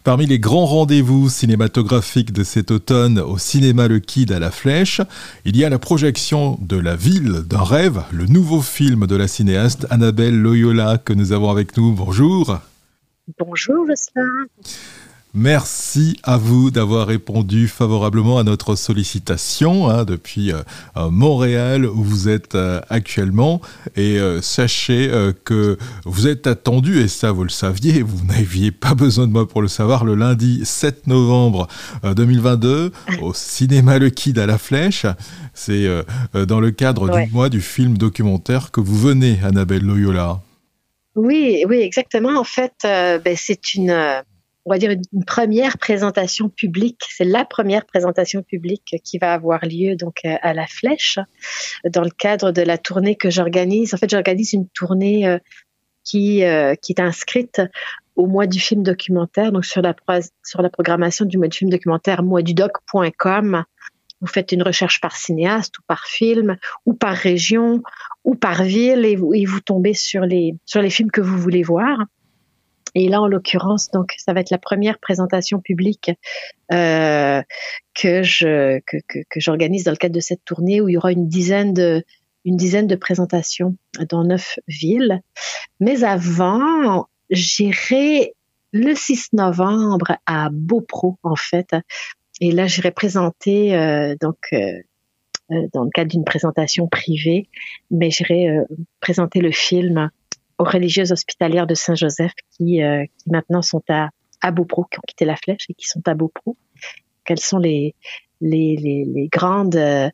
Parmi les grands rendez-vous cinématographiques de cet automne au cinéma Le Quid à la Flèche, il y a la projection de La Ville d'un rêve, le nouveau film de la cinéaste Annabelle Loyola que nous avons avec nous. Bonjour. Bonjour Jocelyn. Merci à vous d'avoir répondu favorablement à notre sollicitation depuis Montréal où vous êtes actuellement. Et sachez que vous êtes attendu, et ça vous le saviez, vous n'aviez pas besoin de moi pour le savoir, le lundi 7 novembre 2022 au cinéma Le Quid à la Flèche. C'est dans le cadre du mois du film documentaire que vous venez, Annabelle Loyola. Oui, exactement. En fait, c'est on va dire une première présentation publique. C'est la première présentation publique qui va avoir lieu donc à la Flèche dans le cadre de la tournée que j'organise. En fait, j'organise une tournée qui est inscrite au mois du film documentaire, donc sur la programmation du mois du film documentaire moisdudoc.com. Vous faites une recherche par cinéaste ou par film ou par région ou par ville et vous tombez sur les films que vous voulez voir. Et là, en l'occurrence, donc, ça va être la première présentation publique que j'organise dans le cadre de cette tournée où il y aura une dizaine de présentations dans 9 villes. Mais avant, j'irai le 6 novembre à Beaupro, en fait. Et là, j'irai présenter dans le cadre d'une présentation privée, mais j'irai présenter le film aux religieuses hospitalières de Saint-Joseph qui maintenant sont à Beaupro, qui ont quitté la Flèche et qui sont à Beaupro. Quelles sont les grandes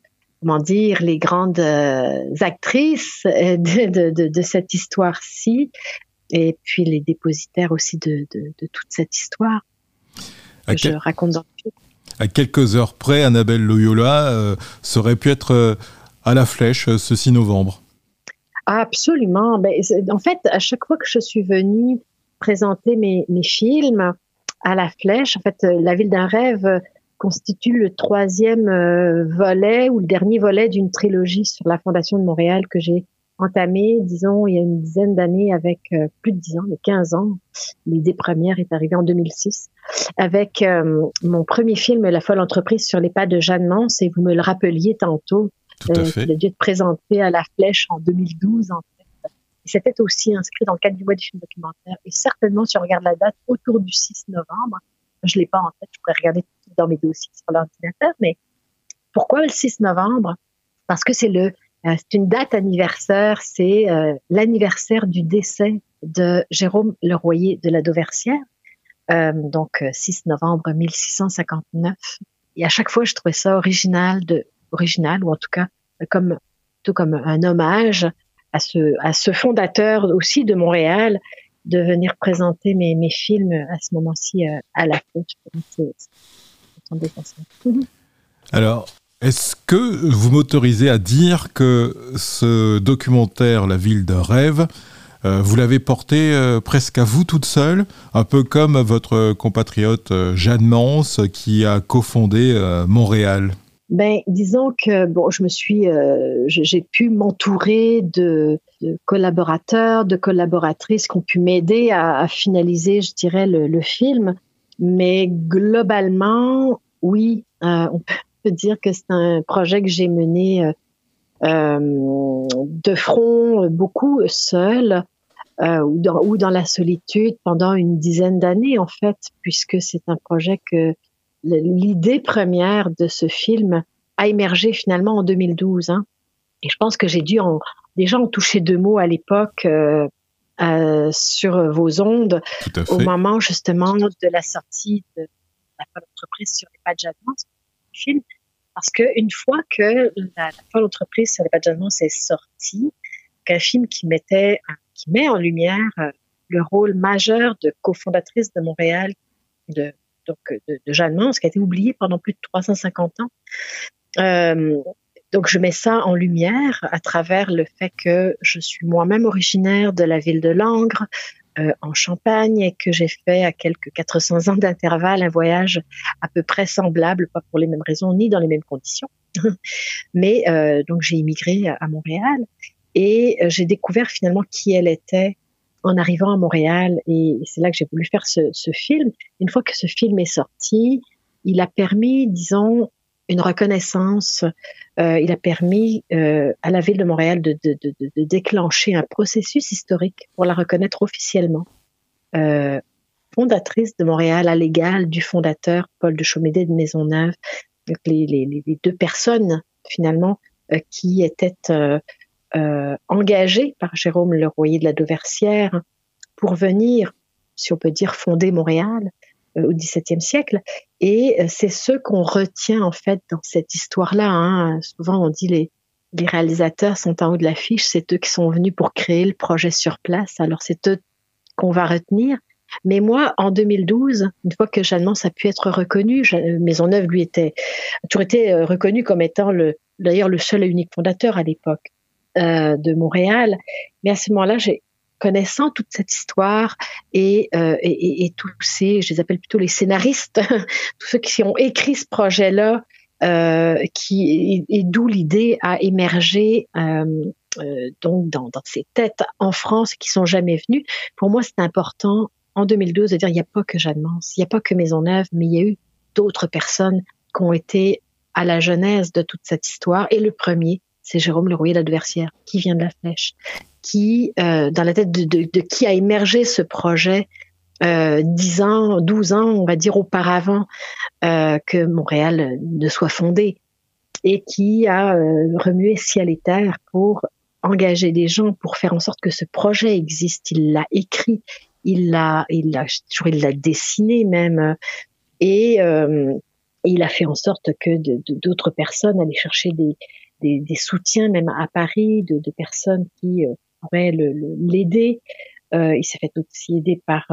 les grandes actrices de cette histoire-ci, et puis les dépositaires aussi de toute cette histoire que je raconte dans le film. À quelques heures près, Annabelle Loyola aurait pu être à la Flèche ce 6 novembre. Absolument. En fait, à chaque fois que je suis venue présenter mes films à la Flèche, en fait, La Ville d'un rêve constitue le 3e volet ou le dernier volet d'une trilogie sur la Fondation de Montréal que j'ai entamée, disons, il y a une dizaine d'années avec plus de 10 ans, mais 15 ans. L'idée première est arrivée en 2006 avec mon premier film, La folle entreprise sur les pas de Jeanne Mance, et vous me le rappeliez tantôt. Tout à fait. Il a dû être présenté à la Flèche en 2012, en fait. Et c'était aussi inscrit dans le cadre du mois du film documentaire. Et certainement, si on regarde la date, autour du 6 novembre, je ne l'ai pas en tête, je pourrais regarder tout dans mes dossiers sur l'ordinateur, mais pourquoi le 6 novembre? Parce que c'est une date anniversaire, c'est l'anniversaire du décès de Jérôme Leroyer de la Dauversière, donc 6 novembre 1659. Et à chaque fois, je trouvais ça original, ou en tout cas comme un hommage à ce fondateur aussi de Montréal, de venir présenter mes films à ce moment-ci à la Flèche. Alors, est-ce que vous m'autorisez à dire que ce documentaire, La Ville d'un rêve, vous l'avez porté presque à vous toute seule, un peu comme votre compatriote Jeanne Mance qui a cofondé Montréal? Disons que j'ai pu m'entourer de collaborateurs, de collaboratrices qui ont pu m'aider à finaliser, je dirais, le film. Mais globalement, oui, on peut dire que c'est un projet que j'ai mené de front, beaucoup seul, ou dans la solitude pendant une dizaine d'années, en fait, puisque c'est un projet que l'idée première de ce film a émergé finalement en 2012. Et je pense que j'ai dû déjà en toucher 2 mots à l'époque sur vos ondes, au moment justement de la sortie de La folle entreprise sur les pas de Jeanne Mance, film. Parce qu'une fois que la folle entreprise sur les pas de Jeanne Mance est sortie, qu'un film qui met en lumière le rôle majeur de cofondatrice de Montréal, de Jeanne Mance, qui a été oubliée pendant plus de 350 ans. Donc, je mets ça en lumière à travers le fait que je suis moi-même originaire de la ville de Langres, en Champagne, et que j'ai fait à quelques 400 ans d'intervalle un voyage à peu près semblable, pas pour les mêmes raisons ni dans les mêmes conditions. Mais donc, j'ai immigré à Montréal et j'ai découvert finalement qui elle était en arrivant à Montréal. Et c'est là que j'ai voulu faire ce film. Une fois que ce film est sorti, il a permis, disons, une reconnaissance. Il a permis à la ville de Montréal de déclencher un processus historique pour la reconnaître officiellement. Fondatrice de Montréal à l'égal du fondateur Paul de Chaumédé de Maisonneuve. Donc les deux personnes, finalement, qui étaient engagées par Jérôme Le Royer de la Dauversière pour venir, si on peut dire, fonder Montréal au XVIIe siècle. Et c'est ce qu'on retient, en fait, dans cette histoire-là. Hein. Souvent, on dit les réalisateurs sont en haut de l'affiche, c'est eux qui sont venus pour créer le projet sur place. Alors, c'est eux qu'on va retenir. Mais moi, en 2012, une fois que Jeanne Mance a pu être reconnu, Maisonneuve, lui, a toujours été reconnu comme étant d'ailleurs le seul et unique fondateur à l'époque de Montréal. Mais à ce moment-là, connaissant toute cette histoire et tous ces, je les appelle plutôt les scénaristes, tous ceux qui ont écrit ce projet-là, et d'où l'idée a émergé donc dans ces têtes en France qui sont jamais venues. Pour moi, c'est important en 2012 de dire il n'y a pas que Jeanne Mance, il n'y a pas que Maisonneuve, mais il y a eu d'autres personnes qui ont été à la genèse de toute cette histoire. Et le premier, c'est Jérôme Le Royer de la Dauversière, qui vient de La Flèche, qui, dans la tête de qui a émergé ce projet 10 ans, 12 ans, on va dire, auparavant que Montréal ne soit fondé, et qui a remué ciel et terre pour engager des gens, pour faire en sorte que ce projet existe. Il l'a écrit, il l'a dessiné même, et il a fait en sorte que d'autres personnes allaient chercher des soutiens, même à Paris, de personnes qui pourraient l'aider. Il s'est fait aussi aider par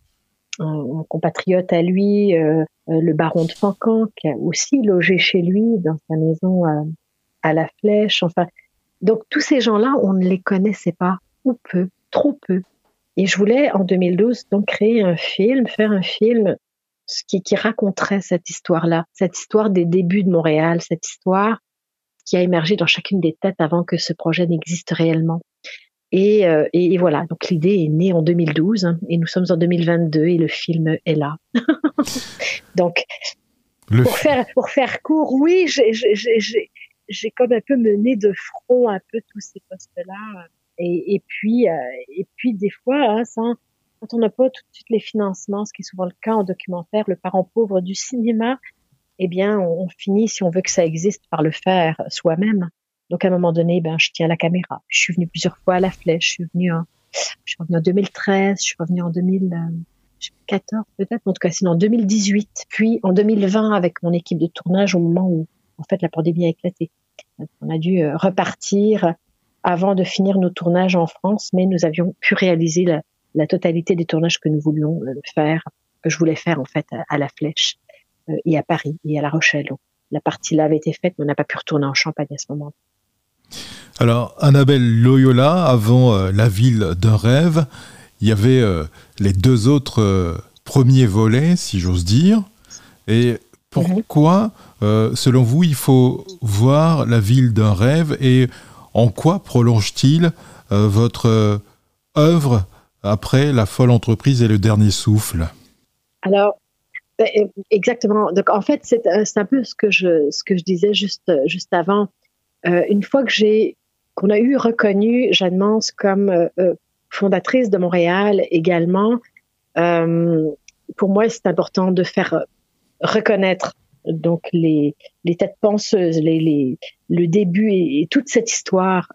un compatriote à lui, le baron de Fancan, qui a aussi logé chez lui dans sa maison à La Flèche. Enfin, donc tous ces gens-là, on ne les connaissait pas, ou peu, trop peu. Et je voulais, en 2012, donc faire un film qui raconterait cette histoire-là, cette histoire des débuts de Montréal, cette histoire qui a émergé dans chacune des têtes avant que ce projet n'existe réellement. Et voilà, donc l'idée est née en 2012, hein, et nous sommes en 2022 et le film est là. Donc, pour faire court, oui, j'ai comme un peu mené de front un peu tous ces postes-là. Et puis des fois, hein, quand on n'a pas tout de suite les financements, ce qui est souvent le cas en documentaire, le parent pauvre du cinéma, eh bien, on finit, si on veut que ça existe, par le faire soi-même. Donc, à un moment donné, je tiens la caméra. Je suis venue plusieurs fois à La Flèche. Je suis revenue en 2013, je suis revenue en 2014 peut-être, en tout cas, sinon en 2018. Puis, en 2020, avec mon équipe de tournage, au moment où, en fait, la pandémie a éclaté. On a dû repartir avant de finir nos tournages en France, mais nous avions pu réaliser la totalité des tournages que nous voulions que je voulais faire, en fait, à La Flèche, et à Paris, et à La Rochelle. Donc, la partie là avait été faite, mais on n'a pas pu retourner en Champagne à ce moment-là. Alors, Annabelle Loyola, avant La ville d'un rêve, il y avait les deux autres premiers volets, si j'ose dire. Et pourquoi, selon vous, il faut voir La ville d'un rêve, et en quoi prolonge-t-il votre œuvre après La folle entreprise et Le dernier souffle? Alors, exactement. Donc, en fait, c'est un peu ce que je disais juste avant. Une fois qu'on a eu reconnu Jeanne Mance comme fondatrice de Montréal également, pour moi, c'est important de faire reconnaître donc les têtes penseuses, le début et toute cette histoire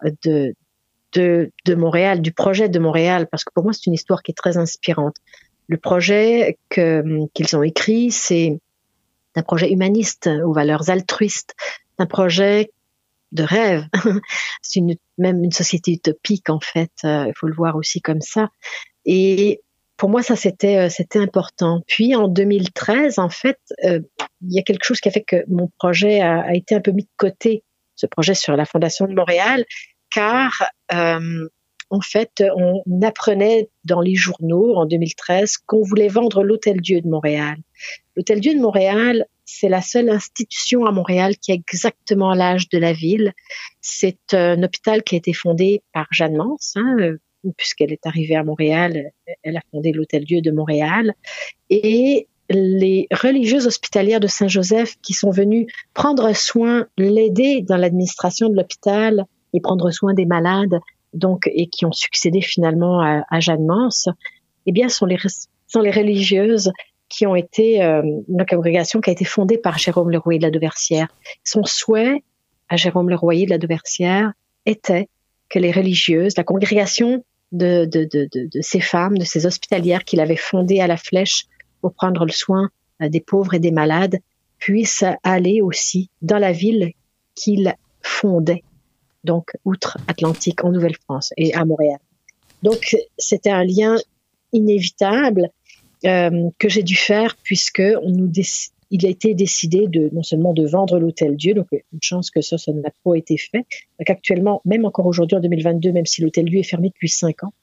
de Montréal, du projet de Montréal, parce que pour moi, c'est une histoire qui est très inspirante. Le projet qu'ils ont écrit, c'est un projet humaniste aux valeurs altruistes, un projet de rêve. C'est même une société utopique, en fait. Il faut le voir aussi comme ça. Et pour moi, ça, c'était important. Puis, en 2013, en fait, il y a quelque chose qui a fait que mon projet a été un peu mis de côté, ce projet sur la Fondation de Montréal, car en fait, on apprenait dans les journaux en 2013 qu'on voulait vendre l'Hôtel-Dieu de Montréal. L'Hôtel-Dieu de Montréal, c'est la seule institution à Montréal qui a exactement l'âge de la ville. C'est un hôpital qui a été fondé par Jeanne Mance, puisqu'elle est arrivée à Montréal, elle a fondé l'Hôtel-Dieu de Montréal. Et les religieuses hospitalières de Saint-Joseph qui sont venues prendre soin, l'aider dans l'administration de l'hôpital et prendre soin des malades, donc, et qui ont succédé finalement à Jeanne Mance, eh bien, sont les religieuses qui ont été une congrégation qui a été fondée par Jérôme Le Royer de la Dauversière. Son souhait à Jérôme Le Royer de la Dauversière était que les religieuses, la congrégation de ces femmes, de ces hospitalières qu'il avait fondées à la Flèche pour prendre le soin des pauvres et des malades, puissent aller aussi dans la ville qu'il fondait, donc outre-Atlantique, en Nouvelle-France et à Montréal. Donc, c'était un lien inévitable que j'ai dû faire puisque il a été décidé non seulement de vendre l'Hôtel-Dieu, donc une chance que ça n'a pas été fait. Donc actuellement, même encore aujourd'hui en 2022, même si l'Hôtel-Dieu est fermé depuis 5 ans,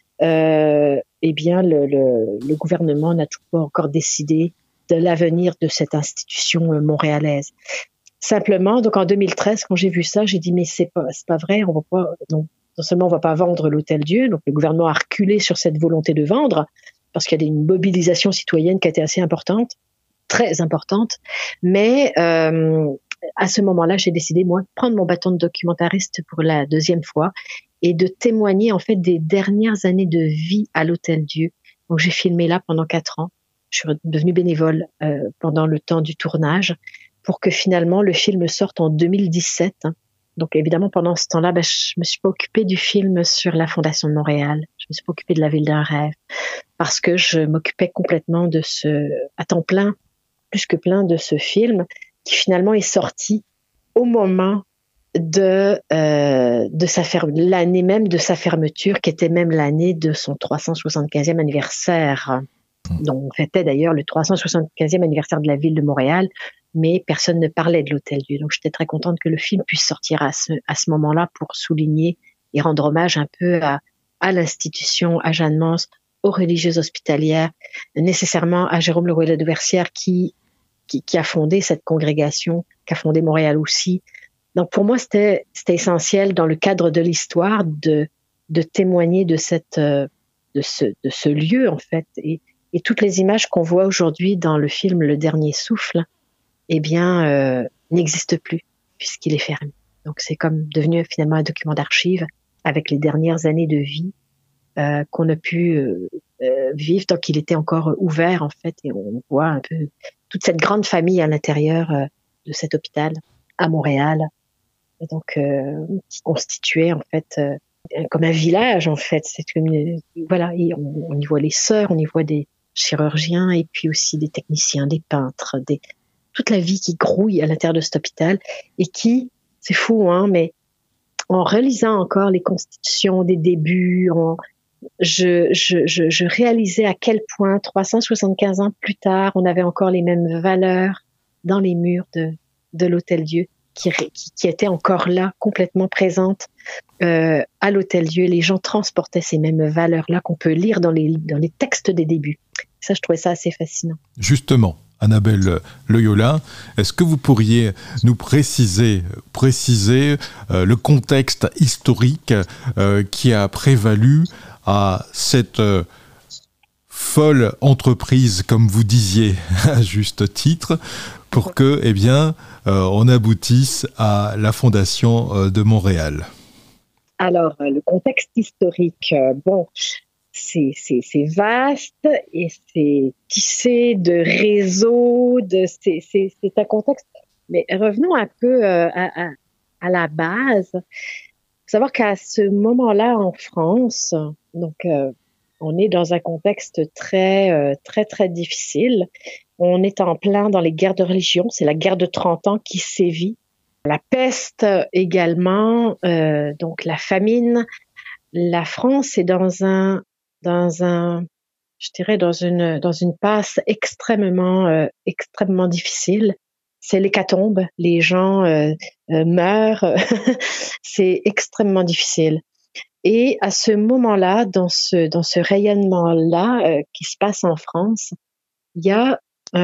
eh bien le gouvernement n'a toujours pas encore décidé de l'avenir de cette institution montréalaise. Simplement, donc en 2013, quand j'ai vu ça, j'ai dit mais c'est pas vrai, on va pas, non seulement on va pas vendre l'Hôtel-Dieu, donc le gouvernement a reculé sur cette volonté de vendre parce qu'il y a une mobilisation citoyenne qui a été assez importante, très importante, mais à ce moment-là, j'ai décidé moi de prendre mon bâton de documentariste pour la 2e fois et de témoigner en fait des dernières années de vie à l'Hôtel-Dieu. Donc j'ai filmé là pendant 4 ans. Je suis devenue bénévole pendant le temps du tournage pour que finalement le film sorte en 2017. Donc évidemment pendant ce temps-là, je me suis pas occupée du film sur la Fondation de Montréal. Je me suis pas occupée de la Ville d'un rêve parce que je m'occupais complètement à temps plein, plus que plein, de ce film qui finalement est sorti au moment de l'année même de sa fermeture, qui était même l'année de son 375e anniversaire. Donc, on fêtait d'ailleurs le 375e anniversaire de la ville de Montréal, mais personne ne parlait de l'Hôtel-Dieu. Donc, j'étais très contente que le film puisse sortir à ce moment-là pour souligner et rendre hommage un peu à l'institution, à Jeanne Mance, aux religieuses hospitalières, nécessairement à Jérôme Le Royer de la Dauversière qui a fondé cette congrégation, qui a fondé Montréal aussi. Donc, pour moi, c'était essentiel dans le cadre de l'histoire de témoigner de ce lieu, en fait. Et toutes les images qu'on voit aujourd'hui dans le film Le Dernier Souffle, eh bien, n'existent plus puisqu'il est fermé. Donc, c'est comme devenu finalement un document d'archives avec les dernières années de vie qu'on a pu vivre tant qu'il était encore ouvert, en fait. Et on voit un peu toute cette grande famille à l'intérieur de cet hôpital à Montréal. Et donc, qui constituait en fait comme un village, en fait. C'est voilà, on y voit les sœurs, on y voit des chirurgiens et puis aussi des techniciens, des peintres, toute la vie qui grouille à l'intérieur de cet hôpital et qui, c'est fou, hein, mais en relisant encore les constitutions des débuts, je réalisais à quel point 375 ans plus tard, on avait encore les mêmes valeurs dans les murs de l'Hôtel-Dieu qui étaient encore là, complètement présentes à l'Hôtel-Dieu. Les gens transportaient ces mêmes valeurs-là qu'on peut lire dans les textes des débuts. Ça, je trouvais ça assez fascinant. Justement, Annabelle Loyola, est-ce que vous pourriez nous préciser le contexte historique qui a prévalu à cette folle entreprise, comme vous disiez à juste titre, pour que, eh bien, on aboutisse à la Fondation de Montréal? Alors, le contexte historique, c'est vaste et c'est tissé de réseaux, c'est un contexte. Mais revenons un peu à la base. Il faut savoir qu'à ce moment-là en France, donc on est dans un contexte très difficile. On est en plein dans les guerres de religion. C'est la guerre de 30 ans qui sévit. La peste également, donc la famine. La France est dans une passe extrêmement difficile. C'est l'hécatombe, les gens meurent, c'est extrêmement difficile. Et à ce moment-là, dans ce rayonnement-là qui se passe en France, il y a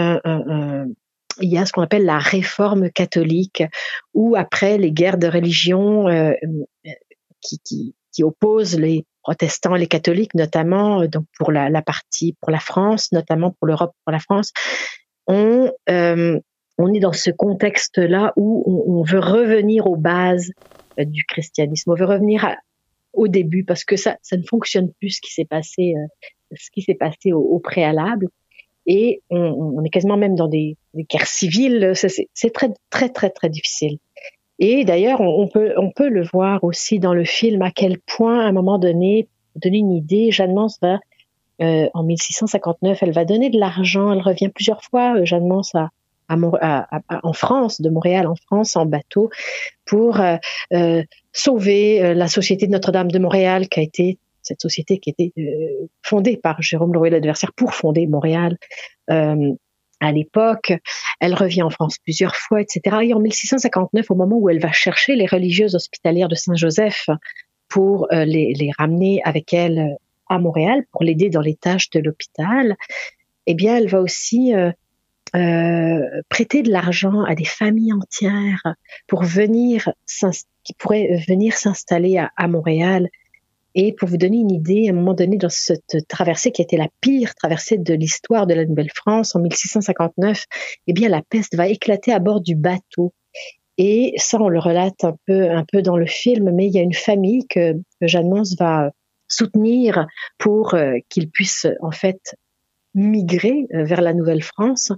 ce qu'on appelle la réforme catholique, où après les guerres de religion qui opposent les protestants et les catholiques, notamment, donc pour la partie, pour la France, notamment pour l'Europe, pour la France, on est dans ce contexte-là où on veut revenir aux bases du christianisme. On veut revenir au début parce que ça ne fonctionne plus ce qui s'est passé au préalable. Et on est quasiment même dans des guerres civiles. C'est très, très, très, très difficile. Et d'ailleurs, on peut le voir aussi dans le film à quel point, à un moment donné, pour donner une idée, Jeanne Mance va, en 1659, elle va donner de l'argent. Elle revient plusieurs fois, Jeanne Mance, en France, de Montréal en France, en bateau, pour sauver la Société de Notre-Dame de Montréal, qui a été cette société qui a été fondée par Jérôme Laurier-L'Adversaire pour fonder Montréal. À l'époque, elle revient en France plusieurs fois, etc. Et en 1659, au moment où elle va chercher les religieuses hospitalières de Saint-Joseph pour les ramener avec elle à Montréal, pour l'aider dans les tâches de l'hôpital, eh bien, elle va aussi prêter de l'argent à des familles entières qui pourraient venir s'installer à Montréal. Et pour vous donner une idée, à un moment donné, dans cette traversée qui a été la pire traversée de l'histoire de la Nouvelle-France, en 1659, eh bien, la peste va éclater à bord du bateau. Et ça, on le relate un peu dans le film, mais il y a une famille que Jeanne Mance va soutenir pour qu'ils puissent, en fait, migrer vers la Nouvelle-France.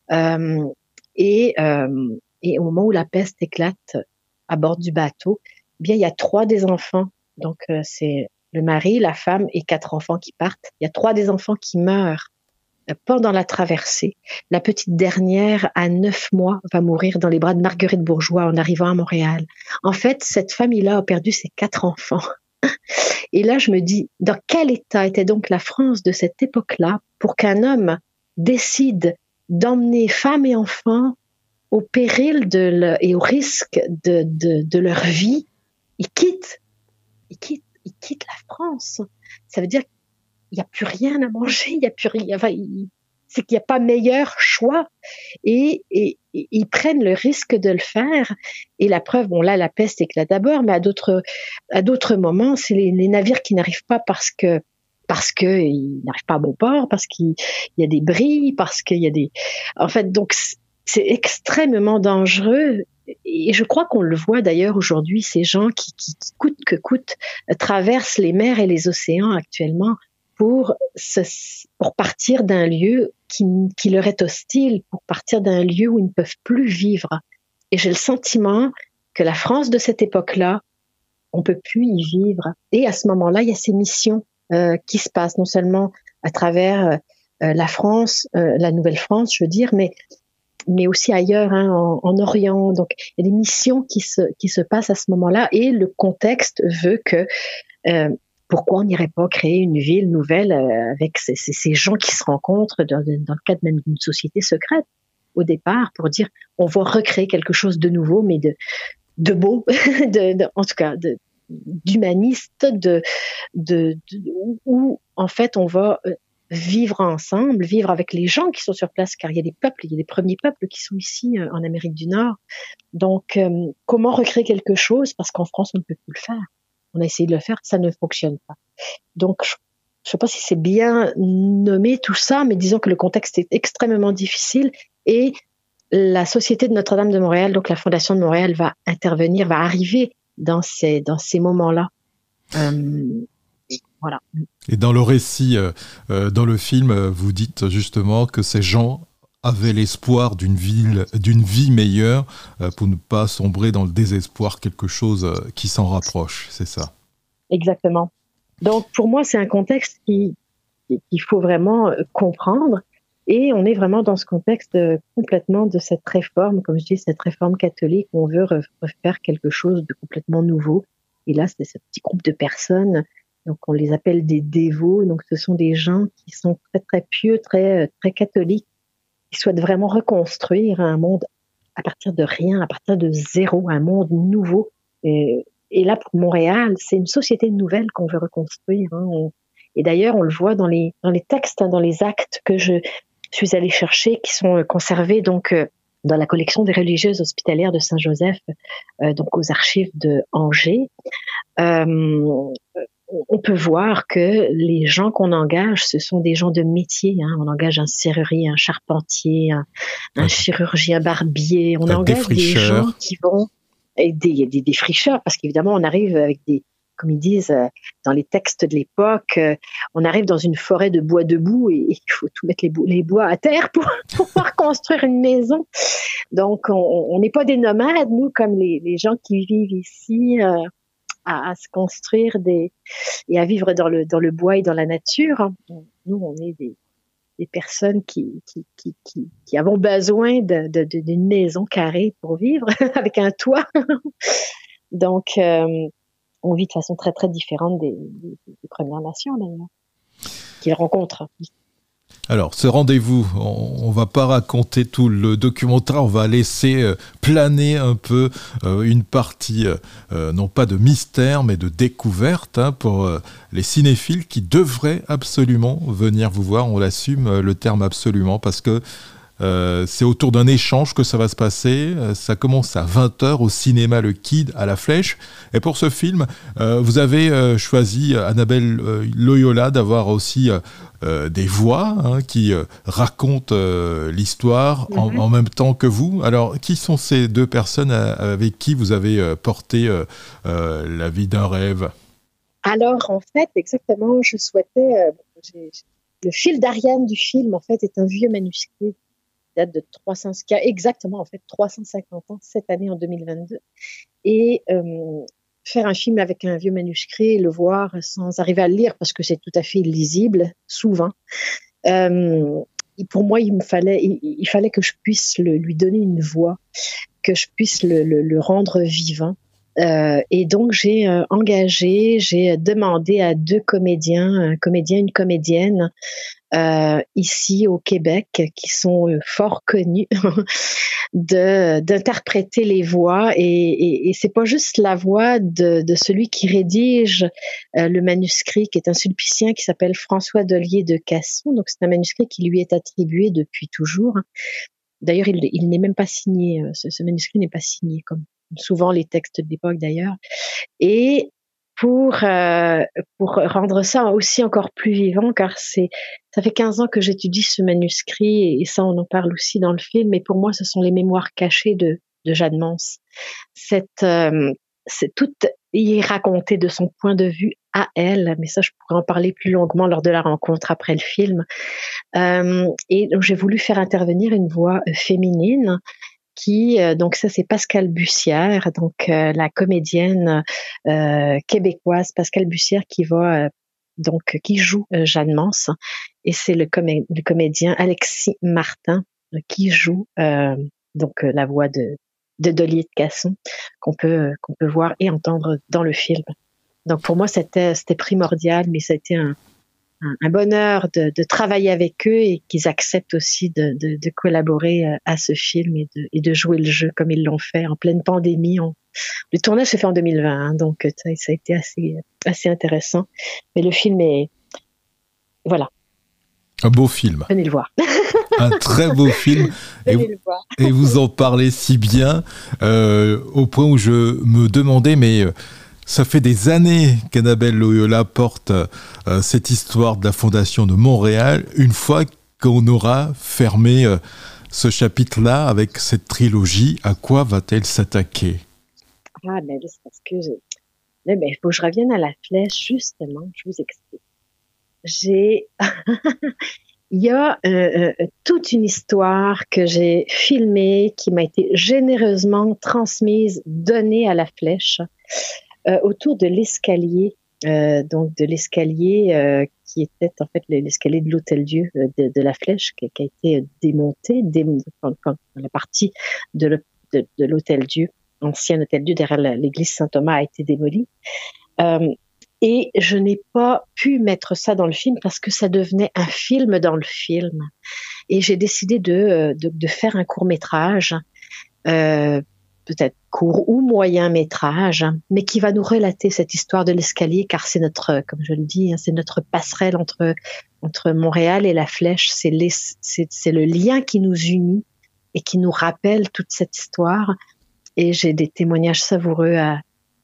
Et au moment où la peste éclate à bord du bateau, eh bien, il y a 3 des enfants. Donc, c'est le mari, la femme et 4 enfants qui partent. Il y a 3 des enfants qui meurent pendant la traversée. La petite dernière, à 9 mois, va mourir dans les bras de Marguerite Bourgeois en arrivant à Montréal. En fait, cette famille-là a perdu ses 4 enfants. Et là, je me dis, dans quel état était donc la France de cette époque-là pour qu'un homme décide d'emmener femmes et enfants au péril et au risque de leur vie? Ils quittent la France. Ça veut dire qu'il n'y a plus rien à manger, il n'y a plus rien. Enfin, c'est qu'il n'y a pas meilleur choix. Et ils prennent le risque de le faire. Et la preuve, bon là, la peste éclate d'abord, mais à d'autres moments, c'est les navires qui n'arrivent pas parce que ils n'arrivent pas à bon port, parce qu'il y a des bris, parce qu'il y a des... En fait, donc, c'est extrêmement dangereux. Et je crois qu'on le voit d'ailleurs aujourd'hui, ces gens qui coûte que coûte traversent les mers et les océans actuellement pour partir d'un lieu qui leur est hostile, pour partir d'un lieu où ils ne peuvent plus vivre. Et j'ai le sentiment que la France de cette époque-là, on peut plus y vivre. Et à ce moment-là, il y a ces missions qui se passent, non seulement à travers la France, la Nouvelle-France, je veux dire, mais aussi ailleurs, hein, en Orient. Donc, il y a des missions qui se passent à ce moment-là, et le contexte veut que pourquoi on n'irait pas créer une ville nouvelle avec ces gens qui se rencontrent dans le cadre même d'une société secrète au départ, pour dire on va recréer quelque chose de nouveau, mais de beau, en tout cas d'humaniste, où en fait on va vivre ensemble, vivre avec les gens qui sont sur place, car il y a des premiers peuples qui sont ici en Amérique du Nord. Donc, comment recréer quelque chose? Parce qu'en France, on ne peut plus le faire. On a essayé de le faire, ça ne fonctionne pas. Donc, je ne sais pas si c'est bien nommé tout ça, mais disons que le contexte est extrêmement difficile, et la Société de Notre-Dame de Montréal, donc la Fondation de Montréal, va intervenir, va arriver dans ces moments-là. Voilà. Et dans le récit, dans le film, vous dites justement que ces gens avaient l'espoir d'une vie meilleure pour ne pas sombrer dans le désespoir, quelque chose qui s'en rapproche, c'est ça? Exactement. Donc pour moi, c'est un contexte qu'il faut vraiment comprendre, et on est vraiment dans ce contexte complètement de cette réforme, comme je dis, cette réforme catholique, où on veut refaire quelque chose de complètement nouveau. Et là, c'est ce petit groupe de personnes. Donc, on les appelle des dévots. Donc, ce sont des gens qui sont très, très pieux, très, très catholiques, qui souhaitent vraiment reconstruire un monde à partir de rien, à partir de zéro, un monde nouveau. Et là, pour Montréal, c'est une société nouvelle qu'on veut reconstruire. Hein. Et d'ailleurs, on le voit dans les textes, hein, dans les actes que je suis allée chercher, qui sont conservés donc dans la collection des religieuses hospitalières de Saint-Joseph, donc aux archives de Angers. on peut voir que les gens qu'on engage, ce sont des gens de métier. Hein. On engage un serrurier, un charpentier, un chirurgien barbier. On engage des gens qui vont aider des fricheurs, parce qu'évidemment, on arrive avec comme ils disent dans les textes de l'époque, on arrive dans une forêt de bois debout et il faut tout mettre les bois à terre pour pouvoir construire une maison. Donc, on n'est pas des nomades, nous, comme les gens qui vivent ici, à se construire et à vivre dans le bois et dans la nature. Nous, on est des personnes qui avons besoin d'une maison carrée pour vivre, avec un toit. Donc, on vit de façon très, très différente des Premières Nations, d'ailleurs, qu'ils rencontrent. Alors, ce rendez-vous, on va pas raconter tout le documentaire, on va laisser planer un peu une partie, non pas de mystère, mais de découverte pour les cinéphiles qui devraient absolument venir vous voir. On l'assume, le terme absolument, parce que c'est autour d'un échange que ça va se passer. Ça commence à 20h au cinéma Le Quid à la Flèche. Et pour ce film, vous avez choisi, Annabelle Loyola, d'avoir aussi des voix qui racontent l'histoire en même temps que vous. Alors, qui sont ces deux personnes avec qui vous avez porté La vie d'un rêve ? Alors, en fait, exactement, je souhaitais... le fil d'Ariane du film, en fait, est un vieux manuscrit date de 350 ans, cette année en 2022. Et faire un film avec un vieux manuscrit et le voir sans arriver à le lire, parce que c'est tout à fait illisible, souvent. Pour moi, il fallait que je puisse lui donner une voix, que je puisse le rendre vivant. Et donc, j'ai demandé à deux comédiens, un comédien, une comédienne, ici au Québec, qui sont fort connus, d'interpréter les voix. Et c'est pas juste la voix de celui qui rédige le manuscrit, qui est un sulpicien qui s'appelle François Dollier de Casson. Donc, c'est un manuscrit qui lui est attribué depuis toujours. D'ailleurs, il n'est même pas signé. Ce manuscrit n'est pas signé, comme souvent les textes de l'époque d'ailleurs. Et pour rendre ça aussi encore plus vivant, car ça fait 15 ans que j'étudie ce manuscrit, et ça, on en parle aussi dans le film, mais pour moi, ce sont les mémoires cachées de Jeanne Mance. C'est tout y est raconté de son point de vue à elle, mais ça, je pourrais en parler plus longuement lors de la rencontre après le film. Et donc, j'ai voulu faire intervenir une voix féminine, donc ça, c'est Pascale Bussière, donc la comédienne québécoise Pascale Bussière qui joue Jeanne Mance, et c'est le comédien Alexis Martin qui joue la voix de Dollier de Casson, qu'on peut voir et entendre dans le film. Donc pour moi, c'était primordial, mais ça a été un bonheur de travailler avec eux, et qu'ils acceptent aussi de collaborer à ce film et de jouer le jeu comme ils l'ont fait en pleine pandémie. Le tournage s'est fait en 2020, hein, donc ça a été assez intéressant. Mais le film est... Voilà. Un beau film. Venez le voir. Un très beau film. Venez le voir. Et vous en parlez si bien, au point où je me demandais, mais... Ça fait des années qu'Annabelle Loyola porte cette histoire de la Fondation de Montréal. Une fois qu'on aura fermé ce chapitre-là avec cette trilogie, à quoi va-t-elle s'attaquer ? Ah, mais là, c'est parce que il faut que je revienne à la Flèche, justement. Je vous explique. Il y a toute une histoire que j'ai filmée, qui m'a été généreusement transmise, donnée à la Flèche, autour de l'escalier, de l'escalier qui était en fait l'escalier de l'Hôtel-Dieu de la Flèche, qui a été démonté quand la partie de l'Hôtel-Dieu, ancien Hôtel-Dieu derrière l'église Saint-Thomas, a été démolie. Et je n'ai pas pu mettre ça dans le film parce que ça devenait un film dans le film. Et j'ai décidé de faire un court-métrage, peut-être court ou moyen métrage, mais qui va nous relater cette histoire de l'escalier, car c'est notre, comme je le dis, c'est notre passerelle entre Montréal et la Flèche. C'est le lien qui nous unit et qui nous rappelle toute cette histoire. Et j'ai des témoignages savoureux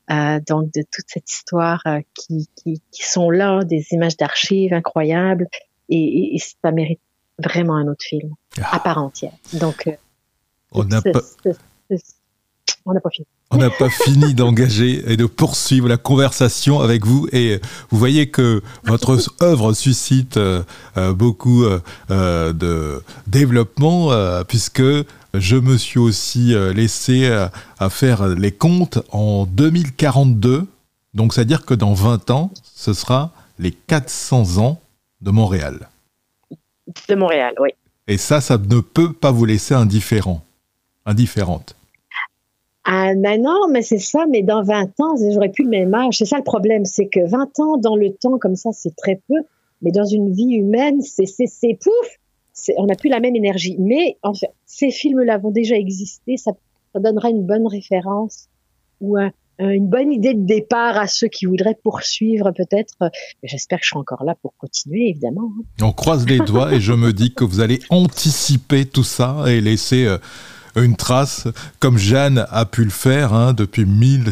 donc de toute cette histoire qui sont là, des images d'archives incroyables, et ça mérite vraiment un autre film à part entière. Donc, on n'a pas fini. On n'a pas fini d'engager et de poursuivre la conversation avec vous. Et vous voyez que votre œuvre suscite beaucoup de développement, puisque je me suis aussi laissé à faire les comptes en 2042. Donc, c'est-à-dire que dans 20 ans, ce sera les 400 ans de Montréal. De Montréal, oui. Et ça ne peut pas vous laisser indifférente. Ah, ben non, mais c'est ça, mais dans 20 ans, j'aurais plus le même âge. C'est ça le problème, c'est que 20 ans dans le temps, comme ça, c'est très peu, mais dans une vie humaine, c'est pouf, on n'a plus la même énergie. Mais, en fait, ces films-là vont déjà exister, ça donnera une bonne référence ou une bonne idée de départ à ceux qui voudraient poursuivre peut-être. J'espère que je serai encore là pour continuer, évidemment. On croise les doigts et je me dis que vous allez anticiper tout ça et laisser une trace, comme Jeanne a pu le faire depuis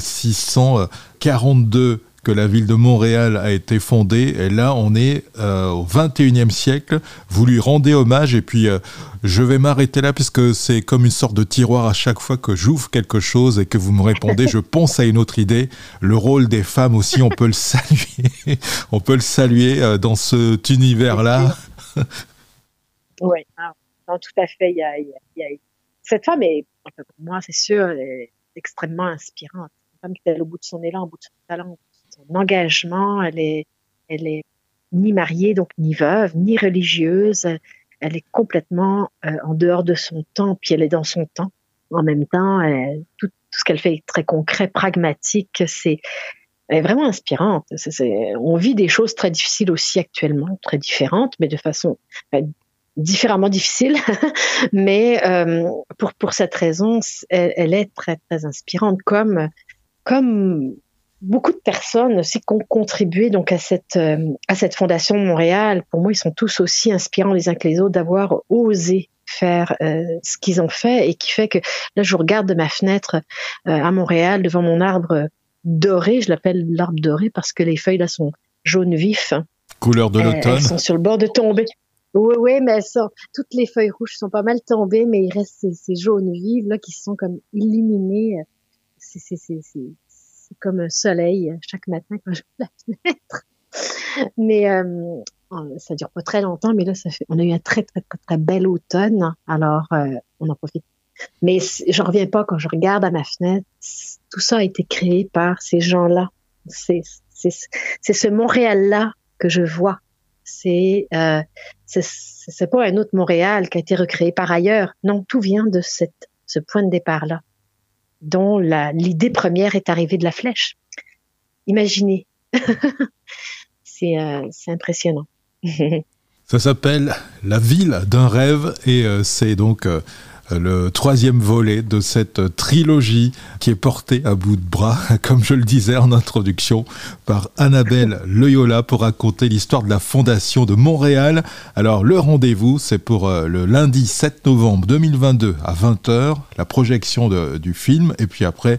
1642 que la ville de Montréal a été fondée. Et là, on est au 21e siècle. Vous lui rendez hommage et puis je vais m'arrêter là puisque c'est comme une sorte de tiroir à chaque fois que j'ouvre quelque chose et que vous me répondez. Je pense à une autre idée. Le rôle des femmes aussi, on peut le saluer. On peut le saluer dans cet univers-là. Oui, non, tout à fait. Il y a cette femme est, pour moi, c'est sûr, elle est extrêmement inspirante. Une femme qui est au bout de son élan, au bout de son talent, au bout de son engagement. Elle est ni mariée, donc ni veuve, ni religieuse. Elle est complètement en dehors de son temps, puis elle est dans son temps. En même temps, tout ce qu'elle fait est très concret, pragmatique. Elle est vraiment inspirante. On vit des choses très difficiles aussi actuellement, très différentes, mais de façon différemment difficile, mais pour cette raison, elle est très très inspirante, comme beaucoup de personnes aussi qui ont contribué donc à cette fondation de Montréal. Pour moi, ils sont tous aussi inspirants les uns que les autres d'avoir osé faire ce qu'ils ont fait, et qui fait que là, je regarde de ma fenêtre à Montréal devant mon arbre doré. Je l'appelle l'arbre doré parce que les feuilles là sont jaune vif. Couleur de l'automne. Elles sont sur le bord de tomber. Oui, mais toutes les feuilles rouges sont pas mal tombées, mais il reste ces jaunes vives là qui sont comme illuminées. C'est comme un soleil chaque matin quand j'ouvre la fenêtre. Mais ça dure pas très longtemps, mais là on a eu un très très très très bel automne, alors on en profite. Mais j'en reviens pas quand je regarde à ma fenêtre. Tout ça a été créé par ces gens-là. C'est ce Montréal-là que je vois. C'est pas un autre Montréal qui a été recréé par ailleurs. Non, tout vient de ce point de départ-là, dont l'idée première est arrivée de la flèche. Imaginez. C'est impressionnant. Ça s'appelle La ville d'un rêve et c'est donc le 3e volet de cette trilogie qui est portée à bout de bras, comme je le disais en introduction, par Annabelle Loyola pour raconter l'histoire de la fondation de Montréal. Alors le rendez-vous, c'est pour le lundi 7 novembre 2022 à 20h, la projection du film, et puis après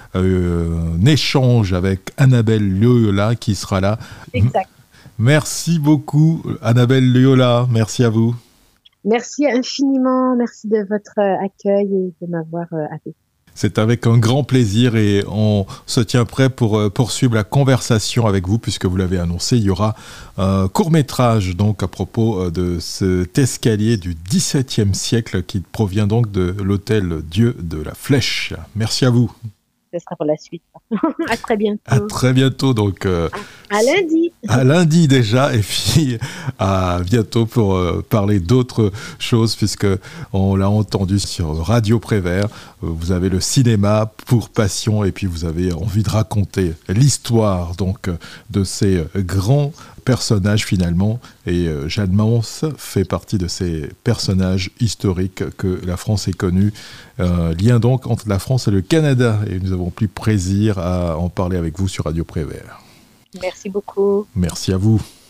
un échange avec Annabelle Loyola qui sera là. Exact. Merci beaucoup Annabelle Loyola, merci à vous. Merci infiniment, merci de votre accueil et de m'avoir appelé. C'est avec un grand plaisir et on se tient prêt pour poursuivre la conversation avec vous puisque vous l'avez annoncé, il y aura un court-métrage donc à propos de cet escalier du XVIIe siècle qui provient donc de l'hôtel Dieu de la Flèche. Merci à vous. Ce sera pour la suite. À très bientôt. À très bientôt donc. À lundi. À lundi déjà et puis à bientôt pour parler d'autres choses puisque on l'a entendu sur Radio Prévert. Vous avez le cinéma pour passion et puis vous avez envie de raconter l'histoire donc de ces grands personnages finalement et Jeanne Mance fait partie de ces personnages historiques que la France ait connus. Lien donc entre la France et le Canada et nous avons pris plaisir à en parler avec vous sur Radio Prévert. Merci beaucoup. Merci à vous.